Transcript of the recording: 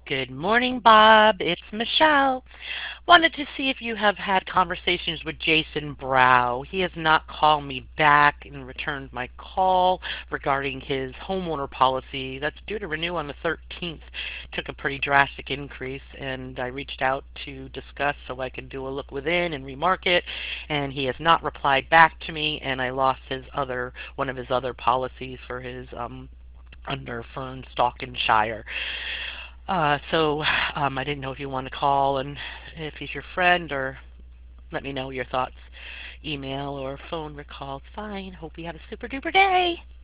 Good morning, Bob. It's Michelle. Wanted to see if you have had conversations with Jason Brow. He has not called me back and returned my call regarding his homeowner policy that's due to renew on the 13th. Took a pretty drastic increase, and I reached out to discuss so I could do a look within and remarket, and he has not replied back to me, and I lost his other one of his other policies for his under Fern Stalkenshire. I didn't know if you want to call and if he's your friend or let me know your thoughts. Email or phone recall, it's fine. Hope you have a super duper day.